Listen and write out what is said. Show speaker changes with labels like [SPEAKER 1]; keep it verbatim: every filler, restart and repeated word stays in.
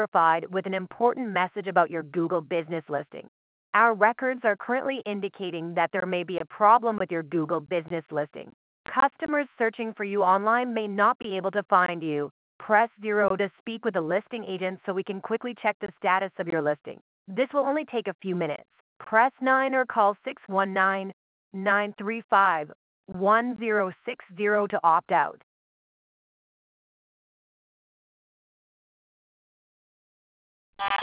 [SPEAKER 1] verified with an important message about your Google business listing. Our records are currently indicating that there may be a problem with your Google business listing. Customers searching for you online may not be able to find you. Press zero to speak with a listing agent so we can quickly check the status of your listing. This will only take a few minutes. Press nine or call six one nine, nine three five, one zero six zero to opt out.